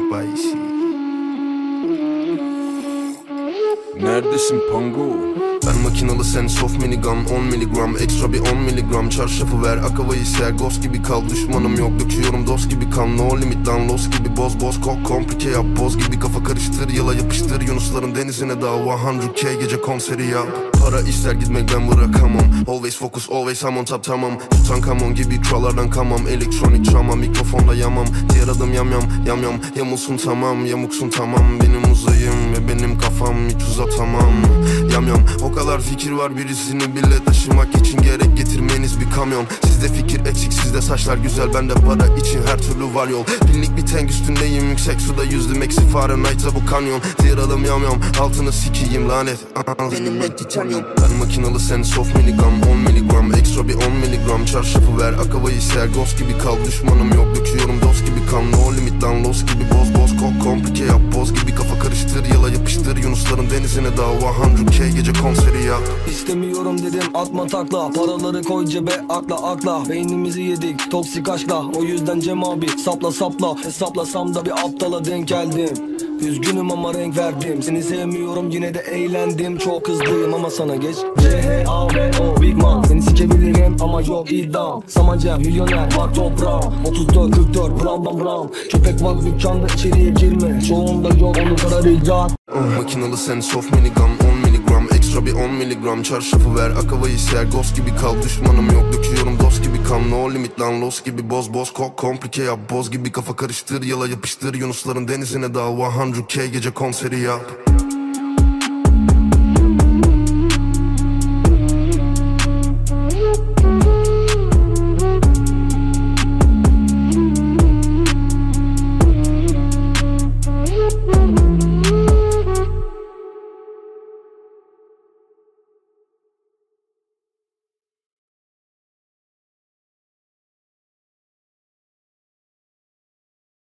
spicy. Neredesin Pango? Ben makinalı sen soft minigun 10 miligram ekstra bir 10 miligram. Çarşafı ver akavayı ser ghost gibi kal. Düşmanım yok döküyorum dost gibi kan. No limit lan los gibi boz kok komplike yap. Boz gibi kafa karıştır yıla yapıştır. Yunusların denizine dava 100k gece konseri yap. Para ister gitmek ben bırakamam. Always focus always I'm on top tamam. Tutankamon gibi krallardan kamam. Elektronik travma mikrofonda yamam. Diğer adım yam yamulsun tamam. Yamuksun tamam benim uzayım ve benim kafam hiç uzatamam. Yam o kadar fikir var birisini bile taşımak için gerek getirmeniz bir kamyon. Sizde fikir eksik sizde saçlar güzel bende para için her türlü var yol. Binlik bir tank üstündeyim yüksek suda yüzdüm eksi Fahrenheit'a bu kanyon. Diğer adım yam altını sikiyim lanet. Benim net titanyum. Ben makinalı sen soft minigun 10 miligram ekstra bir 10 miligram. Çarşafı ver akavayı ser ghost gibi kal. Düşmanım yok döküyorum dost gibi kan. No limit lan los gibi boz kok komplike yap. Boz gibi kafa karıştır yıla yapıştır. Yunusların denizine dava 100k gece konseri yap. İstemiyorum dedim atma takla. Paraları koy cebe akla. Beynimizi yedik toksik aşkla. O yüzden Cem abi sapla. Hesaplasam da bir aptala denk geldim. Üzgünüm ama renk verdim. Seni sevmiyorum yine de eğlendim. Çok hızlıyım ama sana geç. C-H-A-V-O Big Man. Seni sikebilirim ama yok iddiam. Samanca milyoner var toprağım. 34-44 Brown. Köpek var dükkanda içeriye girme. Çoğunda yok onu kadar icat. Makinalı sen soft minigun 10 miligram ekstra bir 10 miligram. Çarşafı ver akavayı ser ghost gibi kal. Düşmanım yok döküyorum dost gibi kan. No limit lan los gibi boz kok komplike yap. Boz gibi kafa karıştır yıla yapıştır. Yunusların denizine dava 100k gece konseri yap.